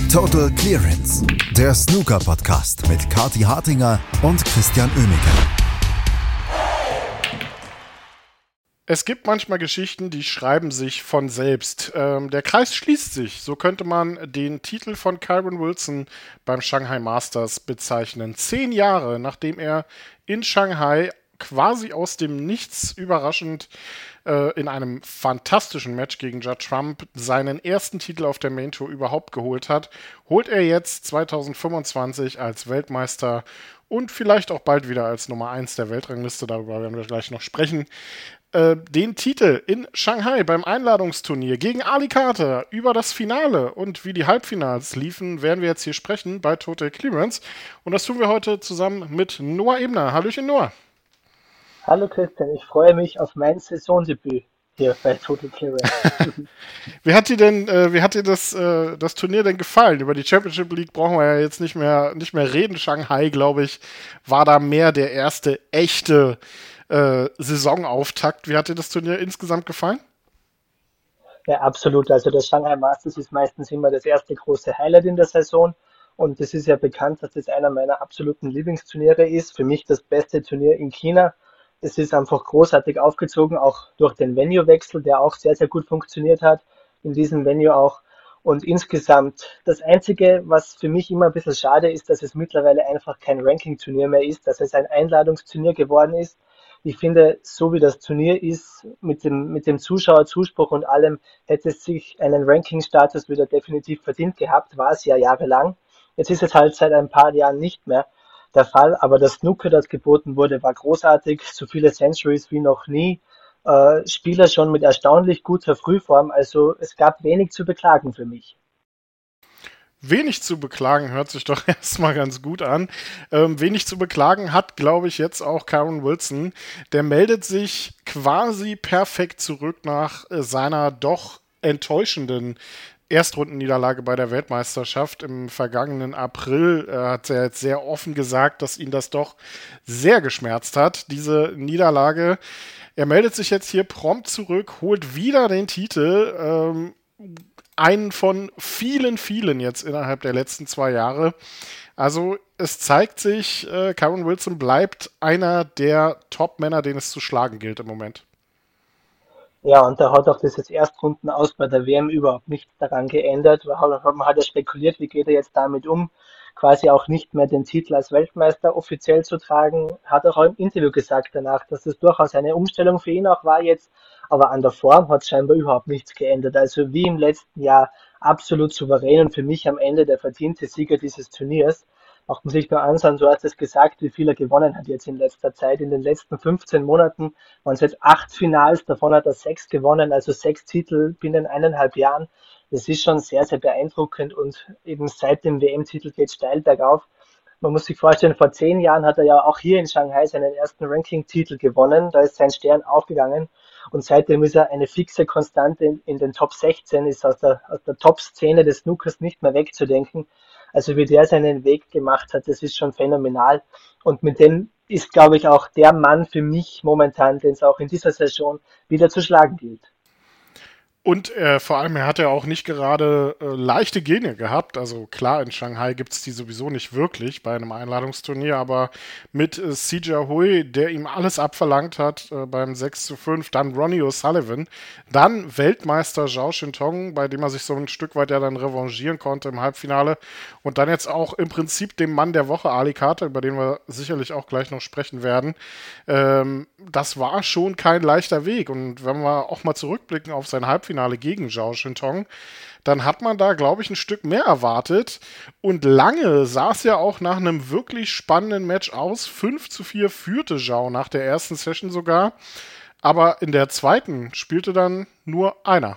Total Clearance, der Snooker-Podcast mit Kathi Hartinger und Christian Oemeke. Es gibt manchmal Geschichten, die schreiben sich von selbst. Der Kreis schließt sich. So könnte man den Titel von Kyren Wilson beim Shanghai Masters bezeichnen. 10 Jahre, nachdem er in Shanghai quasi aus dem Nichts überraschend in einem fantastischen Match gegen Judd Trump seinen ersten Titel auf der Main Tour überhaupt geholt hat, holt er jetzt 2025 als Weltmeister und vielleicht auch bald wieder als Nummer 1 der Weltrangliste, darüber werden wir gleich noch sprechen, den Titel in Shanghai beim Einladungsturnier gegen Ali Carter über das Finale und wie die Halbfinals liefen, werden wir jetzt hier sprechen bei Total Clearance. Und das tun wir heute zusammen mit Noah Ebner. Hallöchen, Noah. Hallo Christian, ich freue mich auf mein Saisondebüt hier bei Total Clearance. Wie hat dir das Turnier denn gefallen? Über die Championship League brauchen wir ja jetzt nicht mehr reden. Shanghai, glaube ich, war da mehr der erste echte Saisonauftakt. Wie hat dir das Turnier insgesamt gefallen? Ja, absolut. Also das Shanghai Masters ist meistens immer das erste große Highlight in der Saison. Und es ist ja bekannt, dass das einer meiner absoluten Lieblingsturniere ist. Für mich das beste Turnier in China. Es ist einfach großartig aufgezogen, auch durch den Venue-Wechsel, der auch sehr, sehr gut funktioniert hat, in diesem Venue auch. Und insgesamt, das Einzige, was für mich immer ein bisschen schade ist, dass es mittlerweile einfach kein Ranking-Turnier mehr ist, dass es ein Einladungsturnier geworden ist. Ich finde, so wie das Turnier ist, mit dem Zuschauerzuspruch und allem, hätte es sich einen Ranking-Status wieder definitiv verdient gehabt, war es ja jahrelang. Jetzt ist es halt seit ein paar Jahren nicht mehr der Fall, aber das Snooker, das geboten wurde, war großartig, so viele Centuries wie noch nie, Spieler schon mit erstaunlich guter Frühform, also es gab wenig zu beklagen für mich. Wenig zu beklagen hört sich doch erstmal ganz gut an. Wenig zu beklagen hat, glaube ich, jetzt auch Kyren Wilson. Der meldet sich quasi perfekt zurück nach seiner doch enttäuschenden Erstrundenniederlage bei der Weltmeisterschaft im vergangenen April. Hat er jetzt sehr offen gesagt, dass ihn das doch sehr geschmerzt hat, diese Niederlage. Er meldet sich jetzt hier prompt zurück, holt wieder den Titel, einen von vielen, vielen jetzt innerhalb der letzten 2 Jahre. Also es zeigt sich, Kyren Wilson bleibt einer der Top-Männer, den es zu schlagen gilt im Moment. Ja, und da hat auch dieses Erstrunden aus bei der WM überhaupt nichts daran geändert. Man hat ja spekuliert, wie geht er jetzt damit um, quasi auch nicht mehr den Titel als Weltmeister offiziell zu tragen. Hat auch im Interview gesagt danach, dass es durchaus eine Umstellung für ihn auch war jetzt, aber an der Form hat scheinbar überhaupt nichts geändert. Also wie im letzten Jahr absolut souverän und für mich am Ende der verdiente Sieger dieses Turniers. Macht man sich nur anschauen, du hast es gesagt, wie viel er gewonnen hat jetzt in letzter Zeit. In den letzten 15 Monaten waren es jetzt 8 Finals, davon hat er 6 gewonnen, also 6 Titel binnen 1,5 Jahren. Das ist schon sehr, sehr beeindruckend und eben seit dem WM-Titel geht es steil bergauf. Man muss sich vorstellen, vor 10 Jahren hat er ja auch hier in Shanghai seinen ersten Ranking-Titel gewonnen. Da ist sein Stern aufgegangen und seitdem ist er eine fixe Konstante in den Top 16, ist aus der Top-Szene des Snookers nicht mehr wegzudenken. Also wie der seinen Weg gemacht hat, das ist schon phänomenal. Und mit dem ist, glaube ich, auch der Mann für mich momentan, den es auch in dieser Saison wieder zu schlagen gilt. Und vor allem, er hat ja auch nicht gerade leichte Gene gehabt. Also klar, in Shanghai gibt es die sowieso nicht wirklich bei einem Einladungsturnier, aber mit Sijia Hui, der ihm alles abverlangt hat beim 6:5, dann Ronnie O'Sullivan, dann Weltmeister Zhao Shintong, bei dem er sich so ein Stück weit ja dann revanchieren konnte im Halbfinale und dann jetzt auch im Prinzip dem Mann der Woche, Ali Carter, über den wir sicherlich auch gleich noch sprechen werden. Das war schon kein leichter Weg und wenn wir auch mal zurückblicken auf sein Halbfinale gegen Zhao Shintong, dann hat man da, glaube ich, ein Stück mehr erwartet. Und lange sah es ja auch nach einem wirklich spannenden Match aus. 5:4 führte Zhao nach der ersten Session sogar. Aber in der zweiten spielte dann nur einer.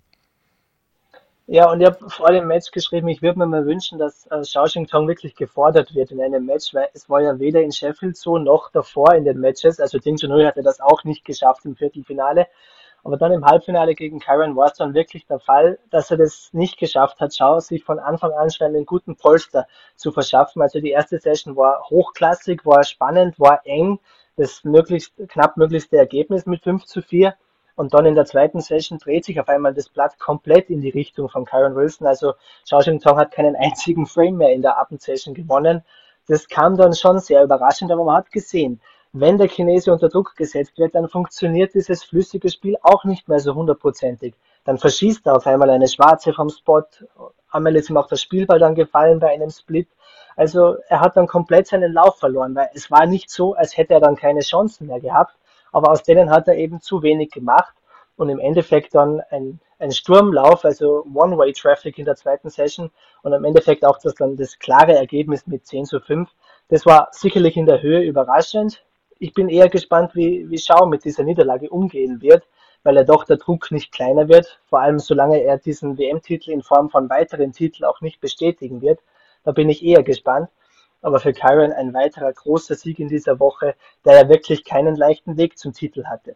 Ja, und ich habe vor dem Match geschrieben, ich würde mir mal wünschen, dass Zhao Shintong wirklich gefordert wird in einem Match, weil es war ja weder in Sheffield so noch davor in den Matches. Also Ding Junhui hatte das auch nicht geschafft im Viertelfinale. Aber dann im Halbfinale gegen Kyren war es dann wirklich der Fall, dass er das nicht geschafft hat, Zhao sich von Anfang an schon einen guten Polster zu verschaffen. Also die erste Session war hochklassig, war spannend, war eng, das knapp möglichste Ergebnis mit 5:4. Und dann in der zweiten Session dreht sich auf einmal das Blatt komplett in die Richtung von Kyron Wilson. Also Zhao Jingtong hat keinen einzigen Frame mehr in der Abendsession gewonnen. Das kam dann schon sehr überraschend, aber man hat gesehen, wenn der Chinese unter Druck gesetzt wird, dann funktioniert dieses flüssige Spiel auch nicht mehr so hundertprozentig. Dann verschießt er auf einmal eine Schwarze vom Spot. Einmal ist ihm auch das Spielball dann gefallen bei einem Split. Also er hat dann komplett seinen Lauf verloren, weil es war nicht so, als hätte er dann keine Chancen mehr gehabt, aber aus denen hat er eben zu wenig gemacht und im Endeffekt dann ein Sturmlauf, also One-Way-Traffic in der zweiten Session und im Endeffekt auch das klare Ergebnis mit 10:5. Das war sicherlich in der Höhe überraschend. Ich bin eher gespannt, wie Zhao mit dieser Niederlage umgehen wird, weil er doch der Druck nicht kleiner wird, vor allem solange er diesen WM-Titel in Form von weiteren Titeln auch nicht bestätigen wird. Da bin ich eher gespannt. Aber für Kyron ein weiterer großer Sieg in dieser Woche, der ja wirklich keinen leichten Weg zum Titel hatte.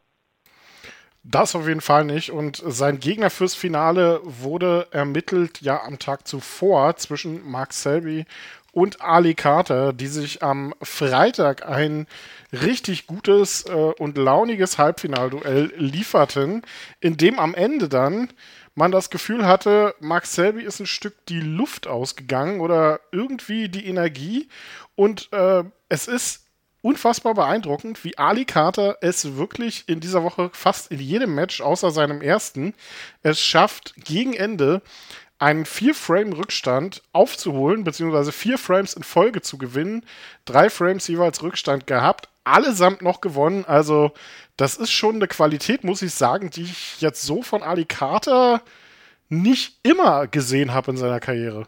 Das auf jeden Fall nicht. Und sein Gegner fürs Finale wurde ermittelt ja am Tag zuvor zwischen Mark Selby und Ali Carter, die sich am Freitag ein richtig gutes und launiges Halbfinalduell lieferten, in dem am Ende dann man das Gefühl hatte, Mark Selby ist ein Stück die Luft ausgegangen oder irgendwie die Energie. Und es ist unfassbar beeindruckend, wie Ali Carter es wirklich in dieser Woche fast in jedem Match, außer seinem ersten, es schafft, gegen Ende einen 4-Frame-Rückstand aufzuholen, beziehungsweise 4 Frames in Folge zu gewinnen, 3 Frames jeweils Rückstand gehabt, allesamt noch gewonnen. Also das ist schon eine Qualität, muss ich sagen, die ich jetzt so von Ali Carter nicht immer gesehen habe in seiner Karriere.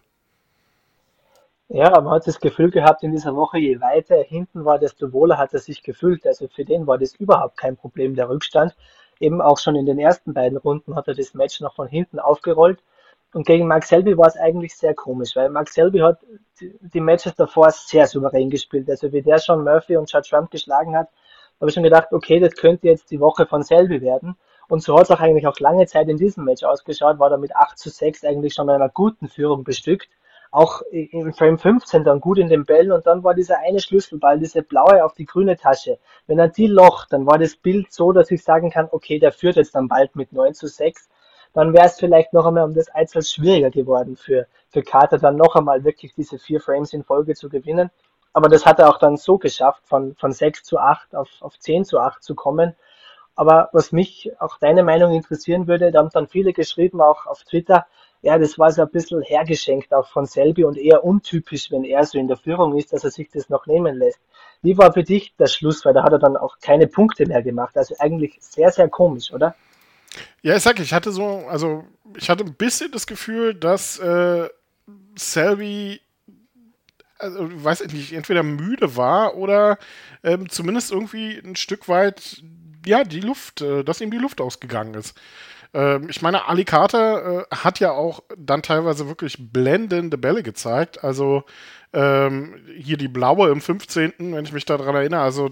Ja, aber man hat das Gefühl gehabt in dieser Woche, je weiter er hinten war, desto wohler hat er sich gefühlt. Also für den war das überhaupt kein Problem, der Rückstand. Eben auch schon in den ersten beiden Runden hat er das Match noch von hinten aufgerollt. Und gegen Mark Selby war es eigentlich sehr komisch, weil Mark Selby hat die Matches davor sehr souverän gespielt. Also wie der schon Murphy und Judd Trump geschlagen hat, habe ich schon gedacht, okay, das könnte jetzt die Woche von Selby werden. Und so hat es auch eigentlich auch lange Zeit in diesem Match ausgeschaut, war da mit 8:6 eigentlich schon einer guten Führung bestückt. Auch im Frame 15 dann gut in den Bällen und dann war dieser eine Schlüsselball, diese blaue auf die grüne Tasche. Wenn er die locht, dann war das Bild so, dass ich sagen kann, okay, der führt jetzt dann bald mit 9:6. Dann wäre es vielleicht noch einmal um das Eins schwieriger geworden für Carter, dann noch einmal wirklich diese 4 Frames in Folge zu gewinnen. Aber das hat er auch dann so geschafft, von 6:8 auf 10:8 zu kommen. Aber was mich auch deine Meinung interessieren würde, da haben dann viele geschrieben, auch auf Twitter, ja, das war so ein bisschen hergeschenkt auch von Selby und eher untypisch, wenn er so in der Führung ist, dass er sich das noch nehmen lässt. Wie war für dich der Schluss? Weil da hat er dann auch keine Punkte mehr gemacht. Also eigentlich sehr, sehr komisch, oder? Ja, ich hatte ich hatte ein bisschen das Gefühl, dass Selby, also weiß ich nicht, entweder müde war oder zumindest irgendwie ein Stück weit, ja, dass ihm die Luft ausgegangen ist. Ich meine, Ali Carter hat ja auch dann teilweise wirklich blendende Bälle gezeigt. Also hier die blaue im 15., wenn ich mich daran erinnere, also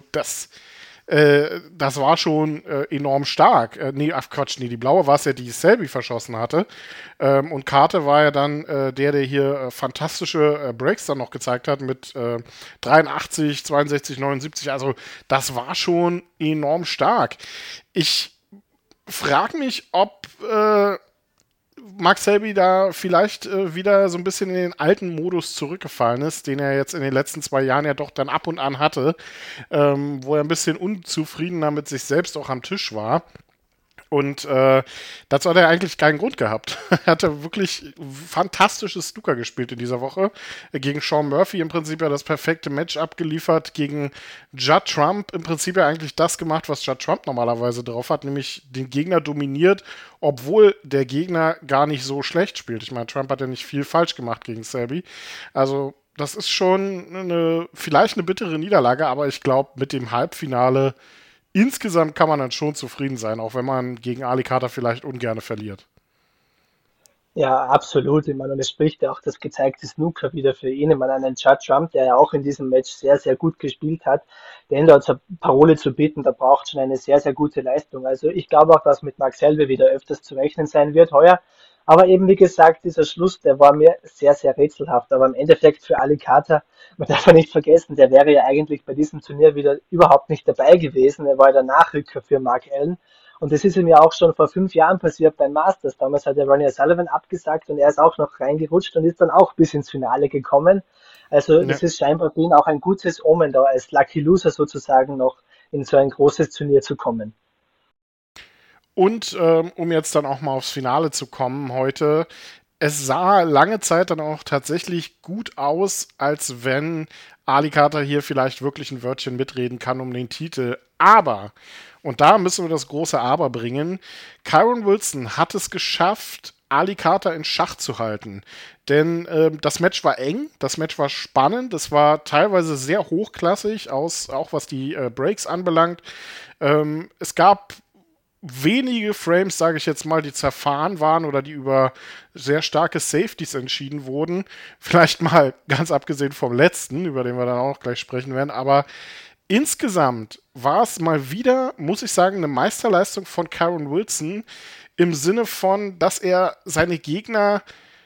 das war schon enorm stark. Die blaue war es ja, die Selby verschossen hatte. Und Carter war ja dann der hier fantastische Breaks dann noch gezeigt hat mit 83, 62, 79. Also das war schon enorm stark. Ich frage mich, ob Mark Selby da vielleicht wieder so ein bisschen in den alten Modus zurückgefallen ist, den er jetzt in den letzten 2 Jahren ja doch dann ab und an hatte, wo er ein bisschen unzufriedener mit sich selbst auch am Tisch war. Und dazu hat er eigentlich keinen Grund gehabt. Er hatte wirklich fantastisches Snooker gespielt in dieser Woche. Gegen Sean Murphy im Prinzip ja das perfekte Match abgeliefert. Gegen Judd Trump im Prinzip ja eigentlich das gemacht, was Judd Trump normalerweise drauf hat, nämlich den Gegner dominiert, obwohl der Gegner gar nicht so schlecht spielt. Ich meine, Trump hat ja nicht viel falsch gemacht gegen Selby. Also das ist schon vielleicht eine bittere Niederlage, aber ich glaube, mit dem Halbfinale insgesamt kann man dann schon zufrieden sein, auch wenn man gegen Ali Carter vielleicht ungerne verliert. Ja, absolut. Ich meine, und es spricht ja auch das gezeigte Snooker wieder für ihn. Ich meine, einen Judd Trump, der ja auch in diesem Match sehr, sehr gut gespielt hat, den da zur Parole zu bieten, da braucht schon eine sehr, sehr gute Leistung. Also ich glaube auch, dass mit Mark Selby wieder öfters zu rechnen sein wird heuer. Aber eben, wie gesagt, dieser Schluss, der war mir sehr, sehr rätselhaft. Aber im Endeffekt für Ali Carter, man darf ja nicht vergessen, der wäre ja eigentlich bei diesem Turnier wieder überhaupt nicht dabei gewesen. Er war ja der Nachrücker für Mark Allen. Und das ist ihm ja auch schon vor 5 Jahren passiert beim Masters. Damals hat der Ronnie O'Sullivan abgesagt und er ist auch noch reingerutscht und ist dann auch bis ins Finale gekommen. Also Ja. das ist scheinbar für ihn auch ein gutes Omen, da als Lucky Loser sozusagen noch in so ein großes Turnier zu kommen. Und um jetzt dann auch mal aufs Finale zu kommen heute, es sah lange Zeit dann auch tatsächlich gut aus, als wenn Ali Carter hier vielleicht wirklich ein Wörtchen mitreden kann um den Titel. Aber, und da müssen wir das große Aber bringen, Kyron Wilson hat es geschafft, Ali Carter in Schach zu halten. Denn das Match war eng, das Match war spannend, es war teilweise sehr hochklassig, auch was die Breaks anbelangt. Es gab wenige Frames, sage ich jetzt mal, die zerfahren waren oder die über sehr starke Safeties entschieden wurden. Vielleicht mal ganz abgesehen vom letzten, über den wir dann auch gleich sprechen werden. Aber insgesamt war es mal wieder, muss ich sagen, eine Meisterleistung von Kyron Wilson im Sinne von, dass er seine Gegner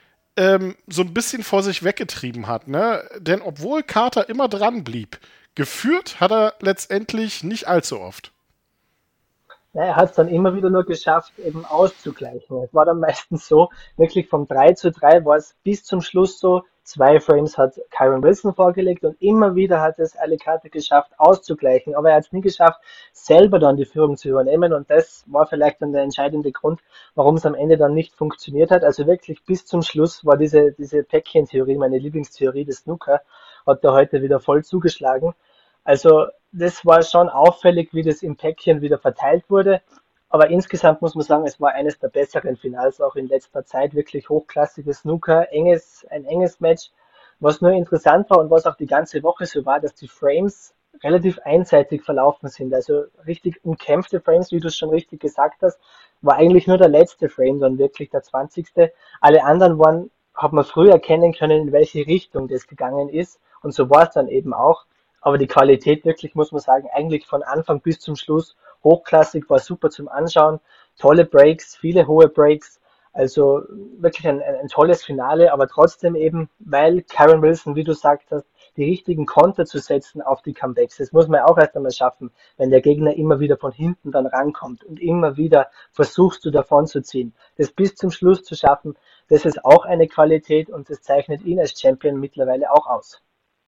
so ein bisschen vor sich weggetrieben hat. Ne? Denn obwohl Carter immer dran blieb, geführt hat er letztendlich nicht allzu oft. Ja, er hat es dann immer wieder nur geschafft, eben auszugleichen. Es war dann meistens so, wirklich vom 3:3 war es bis zum Schluss so, 2 Frames hat Kyron Wilson vorgelegt und immer wieder hat es Alicante geschafft, auszugleichen. Aber er hat es nie geschafft, selber dann die Führung zu übernehmen und das war vielleicht dann der entscheidende Grund, warum es am Ende dann nicht funktioniert hat. Also wirklich bis zum Schluss war diese Päckchen-Theorie, meine Lieblingstheorie des Snooker, hat er heute wieder voll zugeschlagen. Also das war schon auffällig, wie das im Päckchen wieder verteilt wurde. Aber insgesamt muss man sagen, es war eines der besseren Finals auch in letzter Zeit. Wirklich hochklassiges Snooker, ein enges Match. Was nur interessant war und was auch die ganze Woche so war, dass die Frames relativ einseitig verlaufen sind. Also richtig umkämpfte Frames, wie du es schon richtig gesagt hast, war eigentlich nur der letzte Frame dann wirklich der 20. Alle anderen waren, hat man früh erkennen können, in welche Richtung das gegangen ist. Und so war es dann eben auch. Aber die Qualität wirklich, muss man sagen, eigentlich von Anfang bis zum Schluss hochklassig, war super zum Anschauen. Tolle Breaks, viele hohe Breaks. Also wirklich ein tolles Finale, aber trotzdem eben, weil Kyron Wilson, wie du sagst, die richtigen Konter zu setzen auf die Comebacks. Das muss man auch erst einmal schaffen, wenn der Gegner immer wieder von hinten dann rankommt und immer wieder versuchst du davon zu ziehen. Das bis zum Schluss zu schaffen, das ist auch eine Qualität und das zeichnet ihn als Champion mittlerweile auch aus.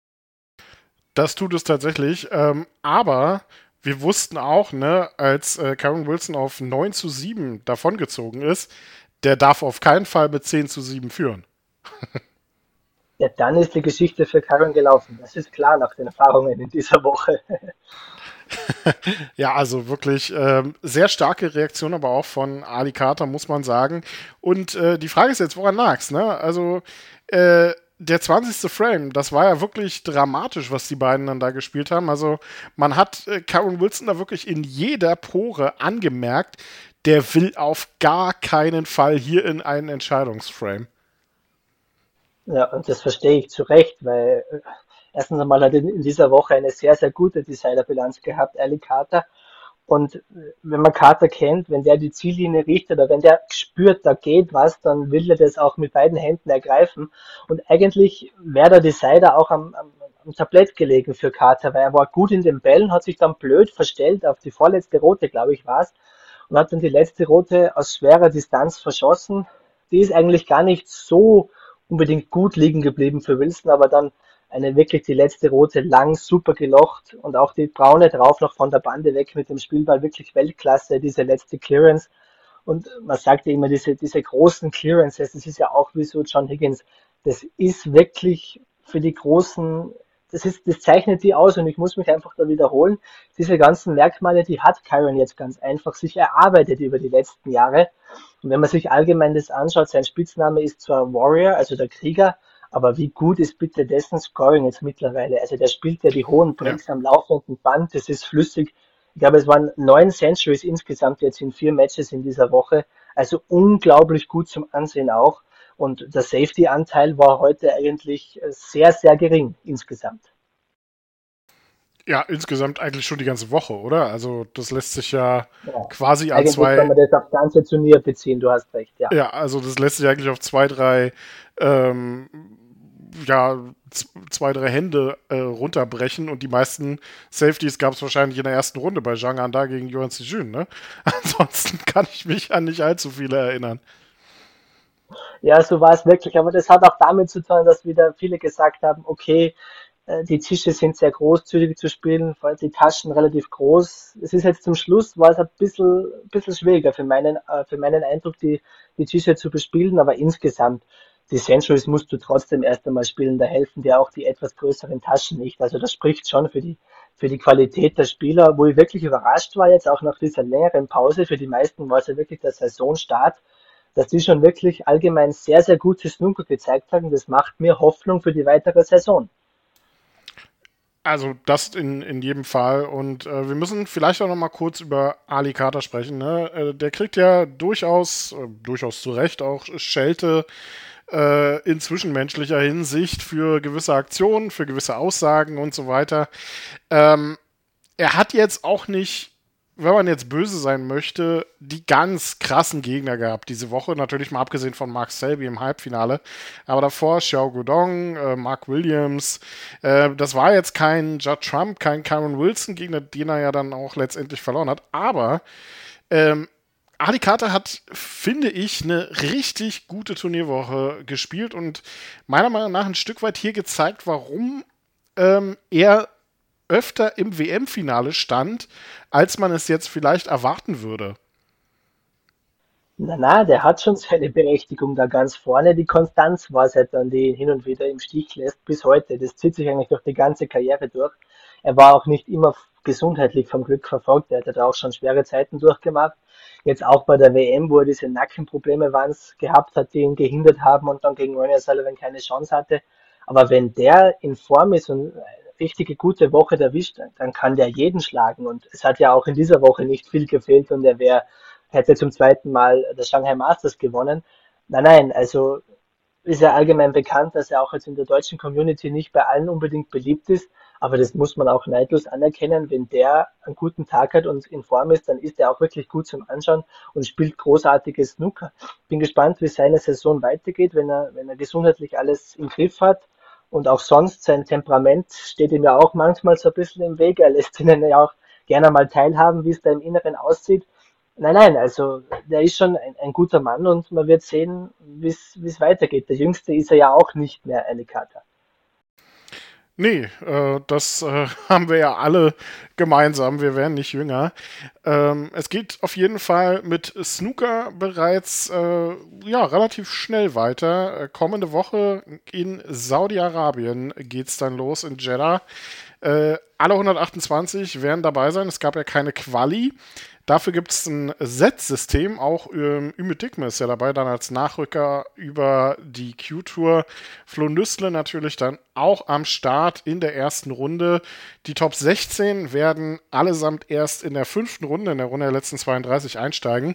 Das tut es tatsächlich. Aber wir wussten auch, ne, als Kyron Wilson auf 9:7 davongezogen ist, der darf auf keinen Fall mit 10:7 führen. Ja, dann ist die Geschichte für Karen gelaufen. Das ist klar nach den Erfahrungen in dieser Woche. Ja, also wirklich sehr starke Reaktion, aber auch von Ali Carter, muss man sagen. Und die Frage ist jetzt, woran lag's, ne? Also, der 20. Frame, das war ja wirklich dramatisch, was die beiden dann da gespielt haben. Also, man hat Kyron Wilson da wirklich in jeder Pore angemerkt, der will auf gar keinen Fall hier in einen Entscheidungsframe. Ja, und das verstehe ich zu Recht, weil erstens einmal hat er in dieser Woche eine sehr, sehr gute Decider-Bilanz gehabt, Ali Carter. Und wenn man Carter kennt, wenn der die Ziellinie richtet oder wenn der spürt, da geht was, dann will er das auch mit beiden Händen ergreifen. Und eigentlich wäre der Decider auch am Tablett gelegen für Carter, weil er war gut in den Bällen, hat sich dann blöd verstellt auf die vorletzte Rote, glaube ich, war es, und hat dann die letzte Rote aus schwerer Distanz verschossen. Die ist eigentlich gar nicht so unbedingt gut liegen geblieben für Wilson, aber dann eine wirklich die letzte Rote lang super gelocht und auch die braune drauf noch von der Bande weg mit dem Spielball wirklich Weltklasse, diese letzte Clearance. Und man sagt ja immer, diese großen Clearances, das ist ja auch wie so John Higgins, das ist wirklich für die großen, das zeichnet die aus und ich muss mich einfach da wiederholen. Diese ganzen Merkmale, die hat Kyron jetzt ganz einfach sich erarbeitet über die letzten Jahre. Und wenn man sich allgemein das anschaut, sein Spitzname ist zwar Warrior, also der Krieger, aber wie gut ist bitte dessen Scoring jetzt mittlerweile? Also der spielt ja die hohen Ja. Breaks am laufenden Band, das ist flüssig. Ich glaube, es waren 9 Centuries insgesamt jetzt in 4 Matches in dieser Woche. Also unglaublich gut zum Ansehen auch. Und der Safety-Anteil war heute eigentlich sehr, sehr gering insgesamt. Ja, insgesamt eigentlich schon die ganze Woche, oder? Also das lässt sich ja Ja. quasi an Eigentlich kann zwei, man das aufs ganze Turnier beziehen, du hast recht, ja. ja, also das lässt sich eigentlich auf zwei, drei ähm, zwei, drei Hände runterbrechen und die meisten Safeties gab es wahrscheinlich in der ersten Runde bei Zhang Anda gegen Yuan Sijun, ne? Ansonsten kann ich mich an nicht allzu viele erinnern. Ja, so war es wirklich. Aber das hat auch damit zu tun, dass wieder viele gesagt haben, okay, die Tische sind sehr großzügig zu spielen, vor allem die Taschen relativ groß. Es ist jetzt zum Schluss, war es bisschen schwieriger für meinen Eindruck, die Tische zu bespielen, aber insgesamt, die Centuries musst du trotzdem erst einmal spielen, da helfen dir auch die etwas größeren Taschen nicht. Also das spricht schon für die Qualität der Spieler, wo ich wirklich überrascht war jetzt auch nach dieser längeren Pause. Für die meisten war es ja wirklich der Saisonstart, dass die schon wirklich allgemein sehr, sehr gute Snooker gezeigt haben. Das macht mir Hoffnung für die weitere Saison. Also das in jedem Fall. Und wir müssen vielleicht auch noch mal kurz über Ali Carter sprechen. Ne? Der kriegt ja durchaus zu Recht auch Schelte in zwischenmenschlicher Hinsicht für gewisse Aktionen, für gewisse Aussagen und so weiter. Er hat jetzt auch nicht, wenn man jetzt böse sein möchte, die ganz krassen Gegner gehabt diese Woche. Natürlich mal abgesehen von Mark Selby im Halbfinale. Aber davor Xiao Guodong, Mark Williams. Das war jetzt kein Judd Trump, kein Kyron Wilson Gegner, den er ja dann auch letztendlich verloren hat. Aber Ali Carter hat, finde ich, eine richtig gute Turnierwoche gespielt und meiner Meinung nach ein Stück weit hier gezeigt, warum er öfter im WM-Finale stand, als man es jetzt vielleicht erwarten würde. Na, der hat schon seine Berechtigung da ganz vorne. Die Konstanz war es halt dann, die ihn hin und wieder im Stich lässt, bis heute. Das zieht sich eigentlich durch die ganze Karriere durch. Er war auch nicht immer gesundheitlich vom Glück verfolgt. Er hat ja da auch schon schwere Zeiten durchgemacht. Jetzt auch bei der WM, wo er diese Nackenprobleme waren's gehabt hat, die ihn gehindert haben und dann gegen Ronnie O'Sullivan keine Chance hatte. Aber wenn der in Form ist und eine richtige gute Woche erwischt, dann kann der jeden schlagen. Und es hat ja auch in dieser Woche nicht viel gefehlt und hätte zum zweiten Mal das Shanghai Masters gewonnen. Nein, also ist ja allgemein bekannt, dass er auch jetzt in der deutschen Community nicht bei allen unbedingt beliebt ist, aber das muss man auch neidlos anerkennen. Wenn der einen guten Tag hat und in Form ist, dann ist er auch wirklich gut zum Anschauen und spielt großartiges Snooker. Bin gespannt, wie seine Saison weitergeht, wenn er gesundheitlich alles im Griff hat. Und auch sonst, sein Temperament steht ihm ja auch manchmal so ein bisschen im Weg. Er lässt ihnen ja auch gerne mal teilhaben, wie es da im Inneren aussieht. Nein, also der ist schon ein guter Mann und man wird sehen, wie es weitergeht. Der Jüngste ist er ja auch nicht mehr, Alicata. Nee, das haben wir ja alle gemeinsam. Wir werden nicht jünger. Es geht auf jeden Fall mit Snooker bereits relativ schnell weiter. Kommende Woche in Saudi-Arabien geht's dann los in Jeddah. Alle 128 werden dabei sein. Es gab ja keine Quali. Dafür gibt es ein Set-System. Auch Ümit Dikme ist ja dabei, dann als Nachrücker über die Q-Tour. Flo Nüssle natürlich dann auch am Start in der ersten Runde. Die Top 16 werden allesamt erst in der 5. Runde, in der Runde der letzten 32 einsteigen.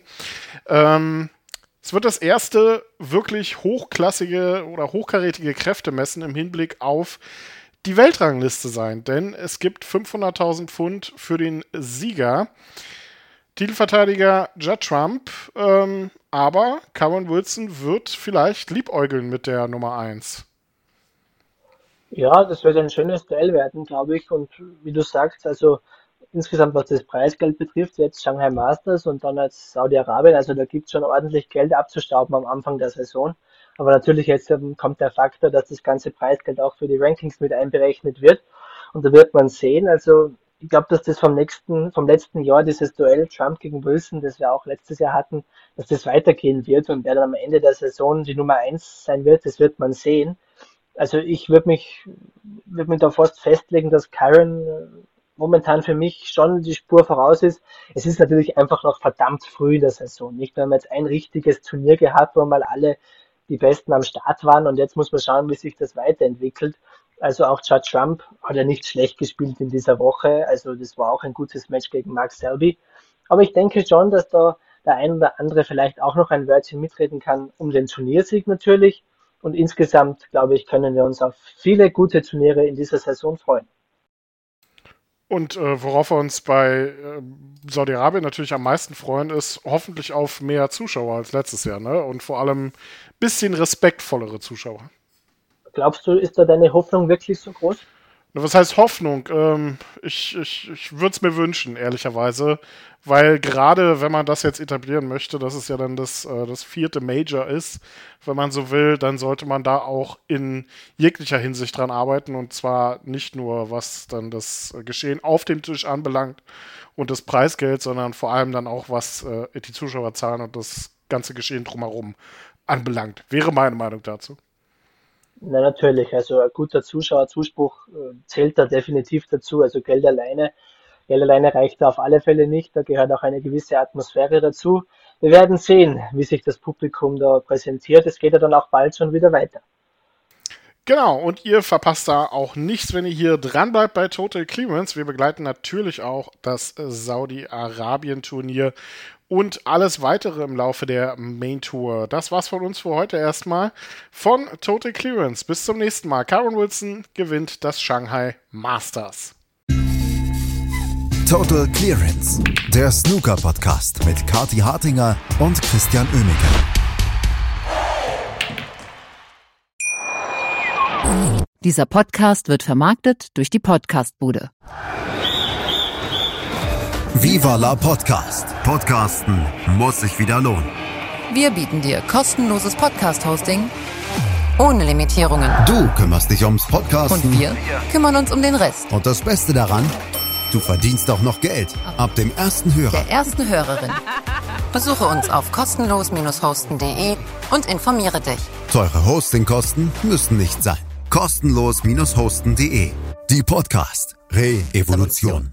Es wird das erste wirklich hochklassige oder hochkarätige Kräftemessen im Hinblick auf die Weltrangliste sein, denn es gibt 500.000 Pfund für den Sieger. Titelverteidiger Judd Trump, aber Kyron Wilson wird vielleicht liebäugeln mit der Nummer 1. Ja, das wird ein schönes Duell werden, glaube ich. Und wie du sagst, also insgesamt, was das Preisgeld betrifft, jetzt Shanghai Masters und dann jetzt Saudi-Arabien, also da gibt es schon ordentlich Geld abzustauben am Anfang der Saison. Aber natürlich jetzt kommt der Faktor, dass das ganze Preisgeld auch für die Rankings mit einberechnet wird. Und da wird man sehen, also ich glaube, dass das vom letzten Jahr, dieses Duell Trump gegen Wilson, das wir auch letztes Jahr hatten, dass das weitergehen wird und wer dann am Ende der Saison die Nummer eins sein wird, das wird man sehen. Also ich würde mich da fast festlegen, dass Kyron momentan für mich schon die Spur voraus ist. Es ist natürlich einfach noch verdammt früh in der Saison. Nicht, wir haben jetzt ein richtiges Turnier gehabt, wo mal alle die Besten am Start waren und jetzt muss man schauen, wie sich das weiterentwickelt. Also auch Judd Trump hat ja nicht schlecht gespielt in dieser Woche. Also das war auch ein gutes Match gegen Mark Selby. Aber ich denke schon, dass da der ein oder andere vielleicht auch noch ein Wörtchen mitreden kann um den Turniersieg natürlich. Und insgesamt, glaube ich, können wir uns auf viele gute Turniere in dieser Saison freuen. Und worauf wir uns bei Saudi-Arabien natürlich am meisten freuen, ist hoffentlich auf mehr Zuschauer als letztes Jahr, ne? Und vor allem ein bisschen respektvollere Zuschauer. Glaubst du, ist da deine Hoffnung wirklich so groß? Was heißt Hoffnung? Ich würde es mir wünschen, ehrlicherweise, weil gerade wenn man das jetzt etablieren möchte, dass es ja dann das 4. Major ist, wenn man so will, dann sollte man da auch in jeglicher Hinsicht dran arbeiten und zwar nicht nur, was dann das Geschehen auf dem Tisch anbelangt und das Preisgeld, sondern vor allem dann auch, was die Zuschauerzahlen und das ganze Geschehen drumherum anbelangt. Wäre meine Meinung dazu. Na natürlich, also ein guter Zuschauerzuspruch zählt da definitiv dazu. Also Geld alleine reicht da auf alle Fälle nicht. Da gehört auch eine gewisse Atmosphäre dazu. Wir werden sehen, wie sich das Publikum da präsentiert. Es geht ja dann auch bald schon wieder weiter. Genau, und ihr verpasst da auch nichts, wenn ihr hier dran bleibt bei Total Clearance. Wir begleiten natürlich auch das Saudi-Arabien-Turnier und alles weitere im Laufe der Main Tour. Das war's von uns für heute erstmal. Von Total Clearance. Bis zum nächsten Mal. Karen Wilson gewinnt das Shanghai Masters. Total Clearance, der Snooker-Podcast mit Kathi Hartinger und Christian Oemeke. Dieser Podcast wird vermarktet durch die Podcastbude. Viva la Podcast. Podcasten muss sich wieder lohnen. Wir bieten dir kostenloses Podcast-Hosting ohne Limitierungen. Du kümmerst dich ums Podcasten. Und wir kümmern uns um den Rest. Und das Beste daran, du verdienst auch noch Geld. Ab dem ersten Hörer. Der ersten Hörerin. Besuche uns auf kostenlos-hosten.de und informiere dich. Teure Hostingkosten müssen nicht sein. Kostenlos-hosten.de. Die Podcast Re-Evolution.